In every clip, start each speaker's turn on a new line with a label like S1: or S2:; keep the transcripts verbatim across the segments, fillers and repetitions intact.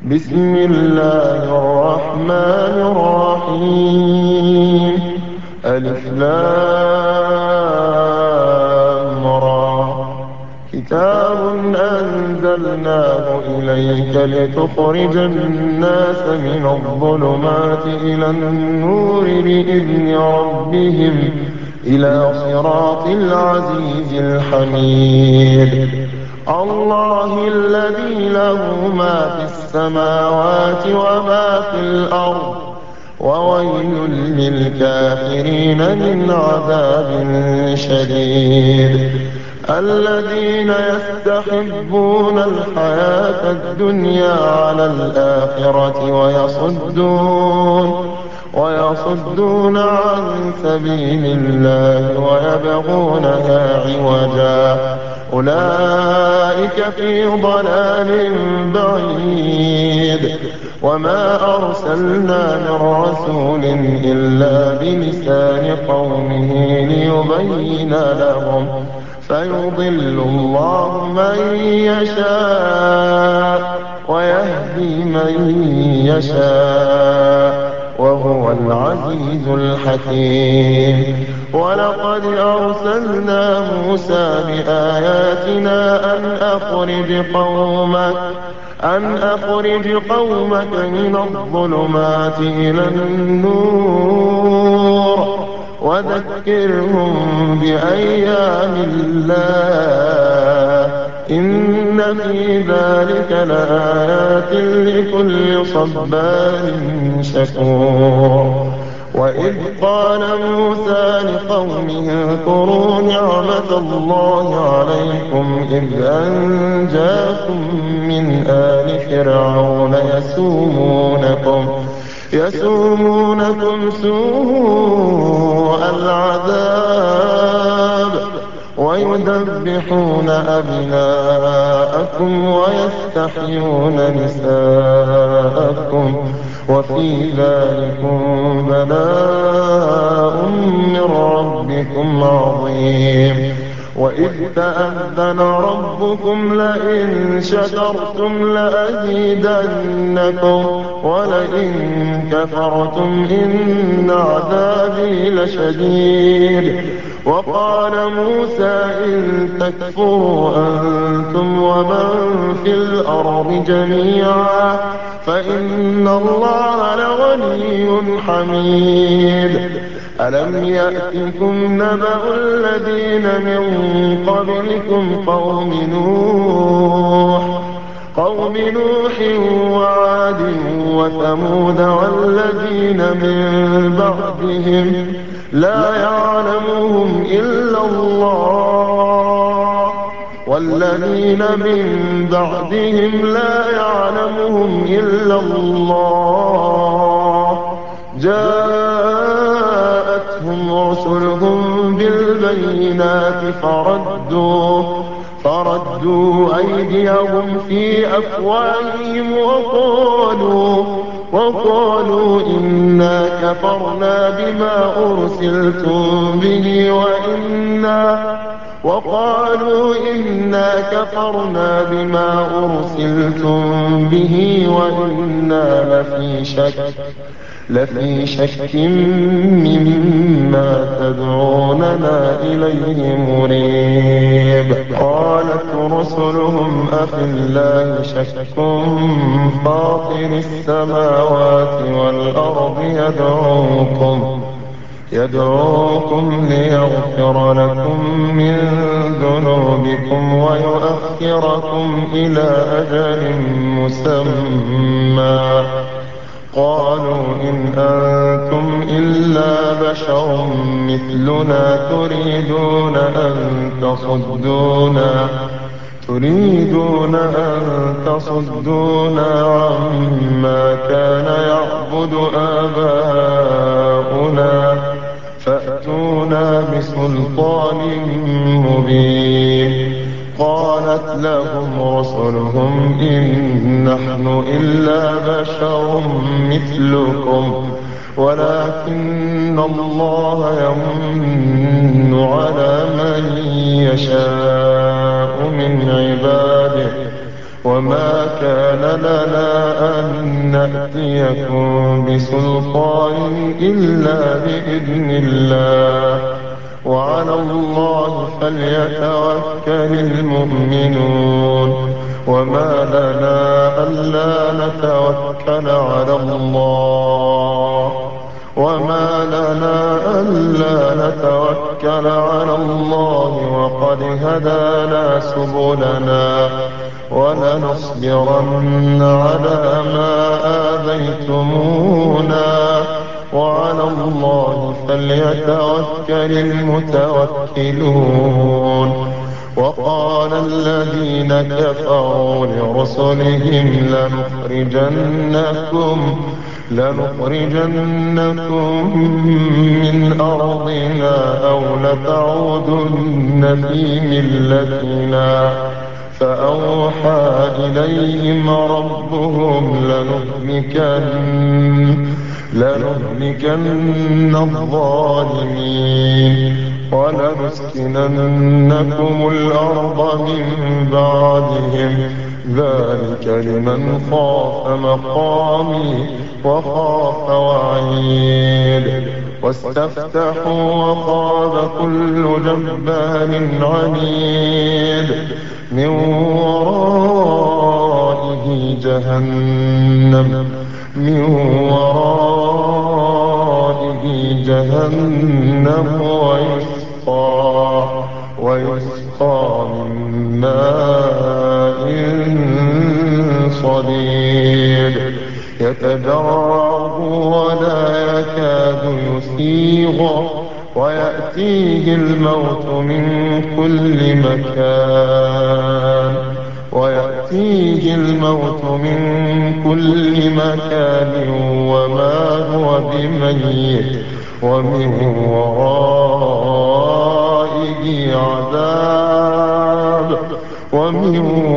S1: بسم الله الرحمن الرحيم. ألف لام را. كتاب أنزلناه إليك لتخرج الناس من الظلمات إلى النور بإذن ربهم إلى صراط العزيز الحميد. الله الذي له ما في السماوات وما في الأرض، وويل للكافرين من عذاب شديد. الذين يستحبون الحياة الدنيا على الآخرة ويصدون ويصدون عن سبيل الله ويبغونها عوجا، أولئك في ضلال بعيد. وما أرسلنا من رسول إلا بلسان قومه ليبين لهم، فيضل الله من يشاء ويهدي من يشاء، وهو العزيز الحكيم. ولقد أرسلنا موسى بآياتنا أن أخرج قومك أن أخرج قومك من الظلمات إلى النور وذكرهم بأيام الله، إن في ذلك لآيات لكل صبار شكور. وإذ قال موسى لقومه اذكروا نعمة الله عليكم إذ أنجاكم من آل فرعون يسومونكم يسومونكم سوء العذاب ويذبحون أبناءكم ويستحيون نساءكم، وفي ذلكم بلاء من ربكم عظيم. وإذ تأذن ربكم لئن شكرتم لأزيدنكم ولئن كفرتم إن عذابي لشديد. وقال موسى إن تكفروا أنتم ومن في الأرض جميعا فإن الله لغني حميد. ألم يأتكم نبأ الذين من قبلكم قوم نوح قوم نوح وعاد وثمود والذين من بعدهم لا يعلمهم إلا الله والذين من بعدهم لا يعلمهم إلا الله جاءتهم رسلهم بالبينات فردوا فردوا أيديهم في أفواههم وقالوا وقالوا إنا كفرنا بما أرسلتم به وإنا وقالوا إنا كفرنا بما أرسلتم به وإنا لفي شك لفي شك مما تدعوننا إليه مريب. قالت رسلهم أفي الله شك فاطر السماوات والأرض يدعوكم يدعوكم ليغفر لكم من ذنوبكم ويؤخركم إلى أجل مسمى. قالوا إن أنتم إلا بشر مثلنا تريدون أن تصدونا تريدون أن تصدونا عما كان يعبد آباؤنا فأتونا بسلطان مبين. قالت لهم رسلهم إن نحن إلا بشر مثلكم ولكن الله يمن على من يشاء من عباده وما كان لنا أن نأتيكم بسلطان إلا بإذن الله وعلى الله فليتوكل المؤمنون وما لنا ألا نتوكل على الله وما لنا ألا نتوكل على الله وقد هدانا سبلنا ولنصبرن على ما آذيتمونا وعلى الله فليتوكل المتوكلون. وقال الذين كفروا لرسلهم لنخرجنكم لنخرجنكم من أرضنا أو لتعودن في ملتنا فأوحى إليهم ربهم لنهلكن لنهلكن الظالمين ولنسكننكم الأرض من بعدهم ذلك لمن خاف مقامي وخاف وعيد. واستفتحوا وخاب كل جبار عنيد من ورائه جهنم من ورائه جهنم ويسقى ويسقى من ماء صديد يتجرعه ولا يكاد يسيغ ويأتيه الموت من كل مكان ويأتيه الموت من كل مكان وما هو بميت ومن ورائه عذاب ومن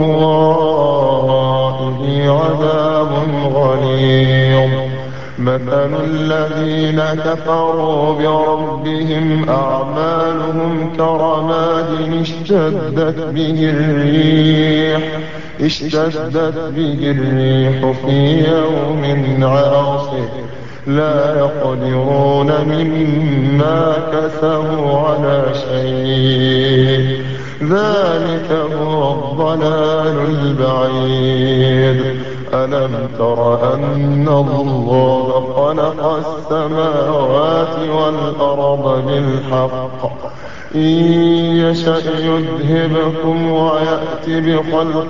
S1: ورائه عذاب غليظ. مثل الذين كفروا بربهم أعمالهم كرماد اشتدت به الريح اشتدت به الريح في يوم عاصف لا يقدرون مما كسبوا على شيء ذلك هو الضلال البعيد. ألم تر أن الله خلق السماوات والأرض بالحق إن يشأ يذهبكم ويأتي بخلق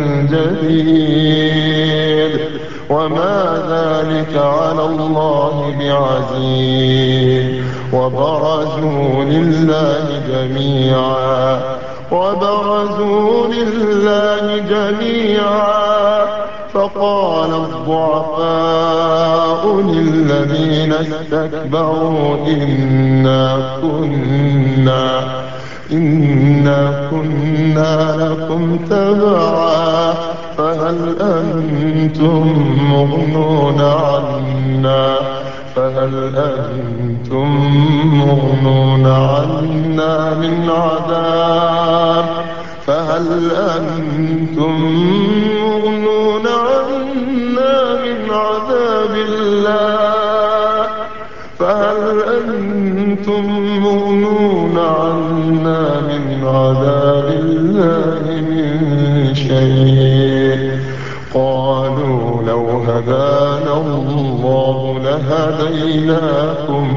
S1: جديد وما ذلك على الله بعزيز. وبرزوا لله جميعا وبرزوا لله جميعا فقال الضعفاء للذين استكبروا إنا كنا إنا كنا لكم تبعا فهل أنتم مغنون عنا فهل أنتم مغنون عنا من عذاب فهل أنتم مغنون عنا من عذاب الله فهل أنتم مغنون عنا من عذاب الله من شيء. قالوا لو هدانا الله لهديناكم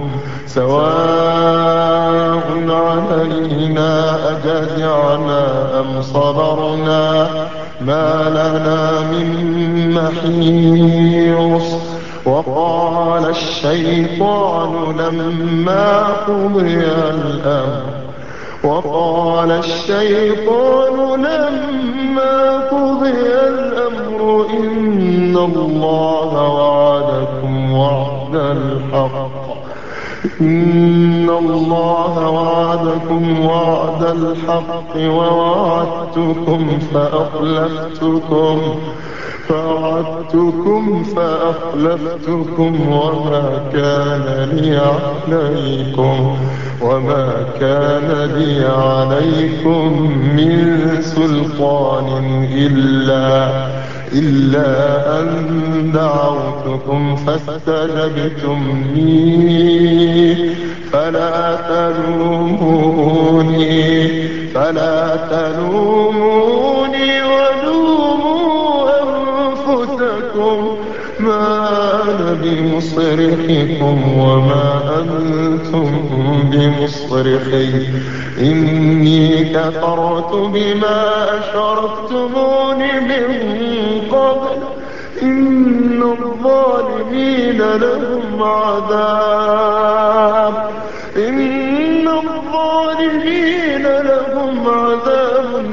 S1: سواء علينا أجزعنا أم صبرنا ما لنا من محيص. وقال الشيطان لما قضي الأمر وقال الشيطان لما قضي الأمر إن الله وعدكم وعد الحق إن الله وعدكم وعد الحق ووعدتكم فأخلفتكم فوعدتكم فأخلفتكم وما كان لي عليكم وما كان لي عليكم من سلطان إلا إلا أن دعوتكم فاستجبتم لي فلا تلوموني فلا تلوموني ولوموا أنفسكم ما أنا بمصرخكم وما أنتم بمصرخي إني كفرت بما أشركتمون من قبل إن الظالمين لهم عذاب إن الظالمين لهم عذاب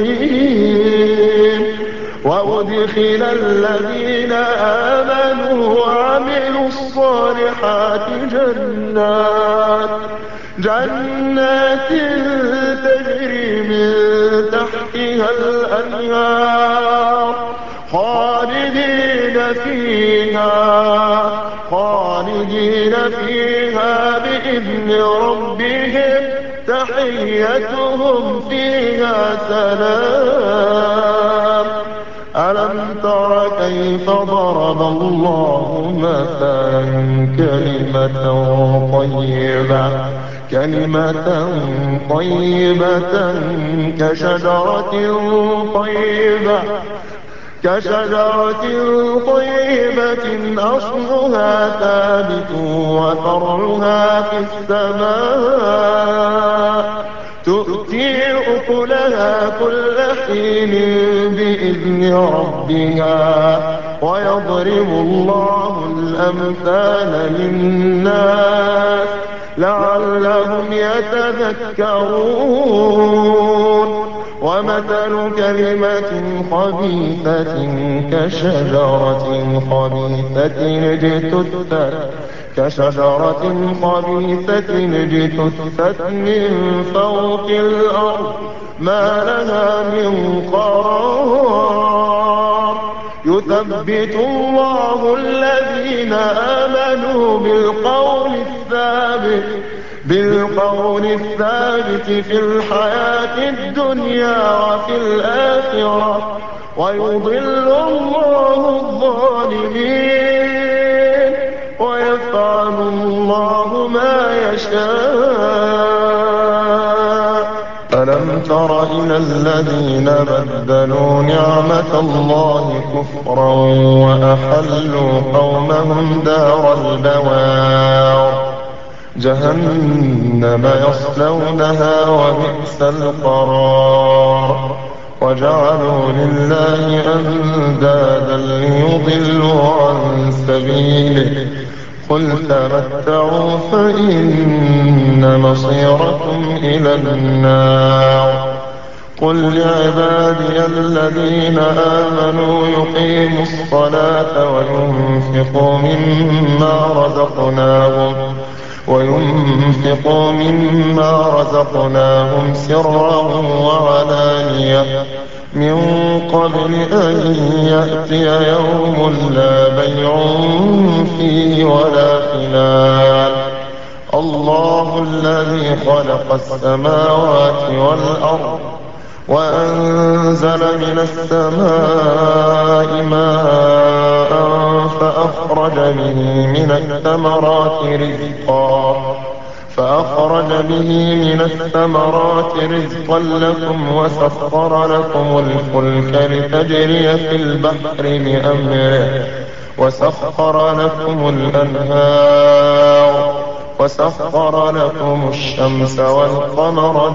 S1: أليم وأدخل الذين آمنوا وعملوا الصالحات جنات جنات تجري من تحتها الأنهار خالدين فيها خالدين فيها بإذن ربهم تحيتهم فيها سلام ألم تر كيف ضرب الله مثلا كلمة طيبة كلمة طيبة كشجرة طيبة كشجرة طيبة أصلها ثابت وفرعها في السماء تؤتي أكلها كل حين بإذن ربها ويضرب الله الأمثال للناس لعلهم يتذكرون ومثل كلمة خبيثة كشجرة خبيثة اجتثت كشجرة خبيثة اجتثت من فوق الأرض ما لها من قرار يثبت الله الذين آمنوا بالقول الثابت بالقول الثابت في الحياة الدنيا وفي الآخرة ويضل الله الظالمين ويفعل الله ما يشاء ألم تر إلى الذين بدلوا نعمة الله كفرا وأحلوا قومهم دار البوار جهنم يصلونها وبئس القرار وجعلوا لله أندادا ليضلوا عن سبيله قل تمتعوا فإن مصيركم إلى النار قل لعبادي الذين آمنوا يقيموا الصلاة وينفقوا مما رزقناهم وينفقوا مما رزقناهم سرا وعلانية من قبل أن يأتي يوم لا بيع فيه ولا خلال الله الذي خلق السماوات والأرض وأنزل من السماء ماء فأخرج به من الثمرات رزقا فأخرج به من الثمرات رزقا لكم وسخر لكم الفلك لتجري في البحر بأمره وسخر لكم الأنهار وسخر لكم الشمس والقمر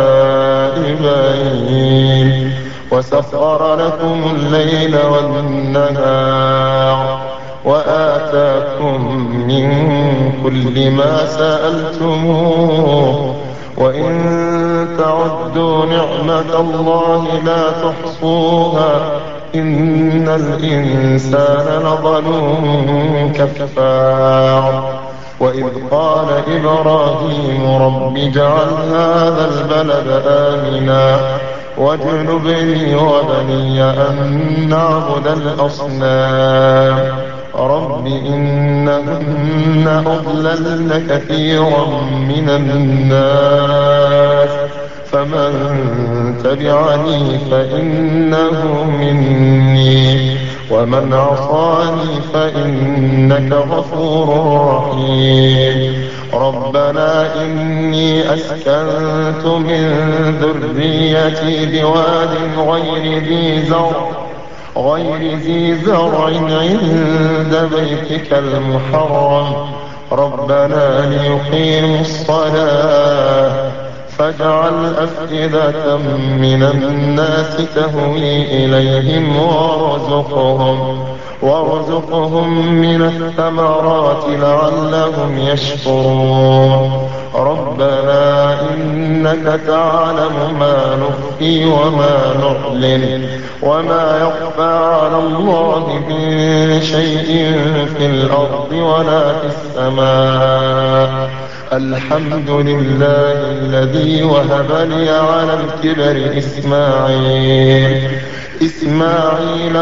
S1: دائبين وسخر لكم الليل والنهار وآتاكم من كل ما سألتموه وإن تعدوا نعمة الله لا تحصوها إن الإنسان لظلوم كفار وإذ قال إبراهيم رب اجعل هذا البلد آمنا واجنبني وبني أن نعبد الأصنام رب إنهن أضللن كثيرا من الناس فمن تبعني فإنه مني ومن عصاني فإنك غفور رحيم ربنا إني أسكنت من ذريتي بواد غير ذي زرع غير ذي زرع عند بيتك المحرم ربنا ليقيموا الصلاة فاجعل أفئدة من الناس تهوي إليهم وارزقهم وارزقهم من الثمرات لعلهم يشكرون ربنا إنك تعلم ما نخفي وما نعلن وما يخفى على الله من شيء في الأرض ولا في السماء الحمد لله الذي وهب لي على الكبر إسماعيل إسماعيل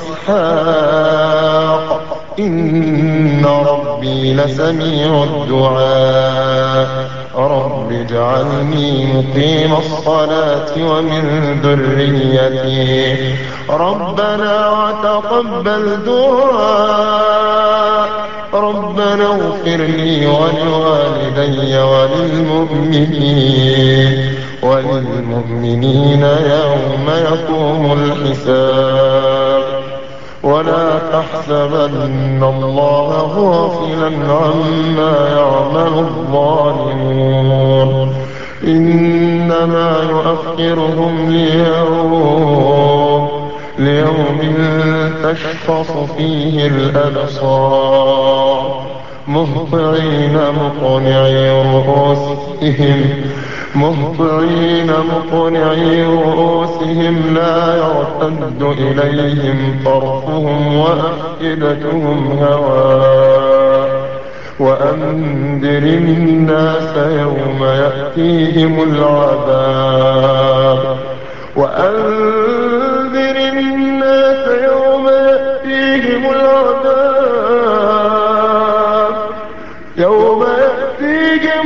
S1: وإسحاق إن ربي لسميع الدعاء رب اجعلني مقيم الصلاة ومن ذريتي ربنا وتقبل دعاء ربنا اغفر لي ولوالدي وللمؤمنين وللمؤمنين يوم يقوم الحساب ولا تحسبن الله غافلا عما يعمل الظالمون إنما يؤخرهم ليوم ليوم تشخص فيه الأبصار مهطعين مقنعي رؤوسهم مهطعين مقنعي رؤوسهم لا يرتد إليهم طرفهم وأفئدتهم هواء وأنذر الناس يوم يأتيهم العذاب وأنذر الناس يوم يأتيهم العذاب يوم يأتيهم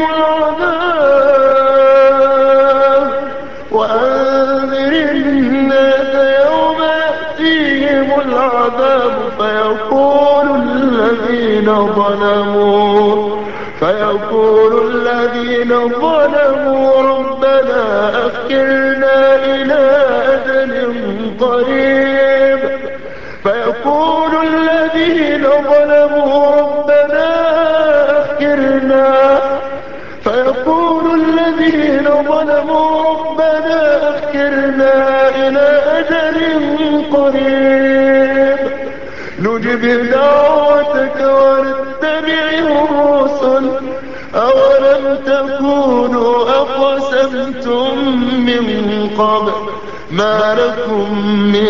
S1: العذاب وأنذر الناس يوم يأتيهم العذاب فيقول الذين ظلموا فيقول الذين ظلموا ربنا أخرنا إلى أجل قريب فيقول الذين ظلموا ربنا أخرنا فيقول الذين ظلموا ربنا أخرنا إلى أجل قريب نجب دعوتك ونتبع الرسل أولم تكونوا أقسمتم من قبل ما لكم من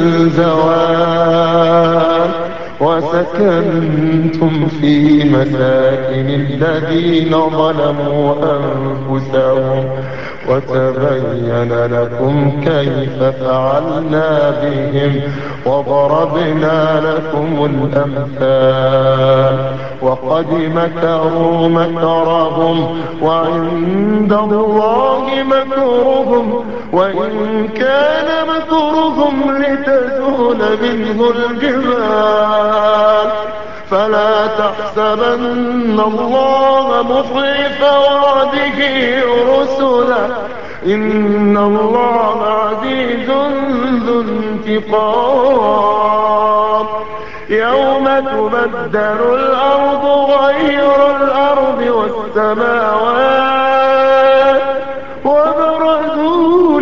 S1: زوال وسكنتم في مساكن الذين ظلموا أنفسهم وتبين لكم كيف فعلنا بهم وضربنا لكم الأمثال وقد مكروا مكرهم وعند الله مكرهم وإن كان مكرهم لتزول منه الجبال فلا تحسبن الله مخلف وعده رسله إن الله عزيز ذو انتقام يوم تبدل الأرض غير الأرض والسماوات وبرزوا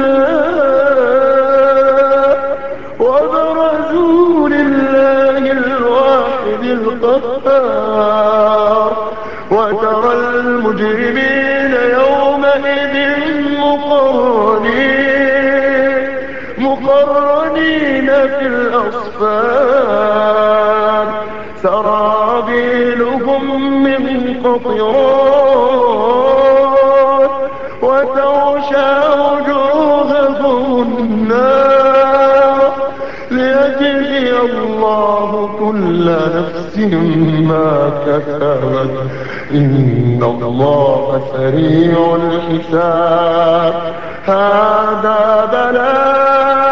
S1: لله وبرزوا لله الواحد القهار وترى المجرمين يومئذ مقرنين مقرنين في الأصفاد سرابيلهم من قطران وتغشى وجوههم النار ليجزي الله كل نفس ما كسبت إن الله سريع الحساب. هذا بلاء